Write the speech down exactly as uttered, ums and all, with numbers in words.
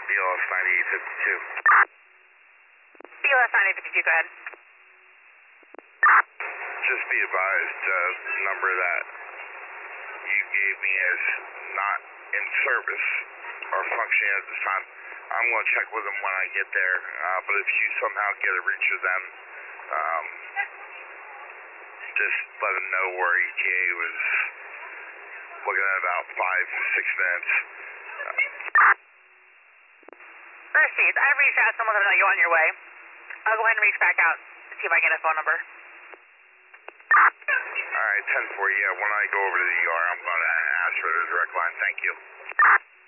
B L S ninety-eight fifty-two. B L S ninety-eight fifty-two, go ahead. Just be advised, uh, the number that you gave me is not in service or functioning at this time. I'm going to check with them when I get there, uh, but if you somehow get a reach of them, um, just let them know where E T A was looking at about five, six minutes. Received. I reached out, someone let me know you're on your way. I'll go ahead and reach back out to see if I can get a phone number. All right, ten four, yeah, when I go over to the E R, I'm going to ask for the direct line. Thank you.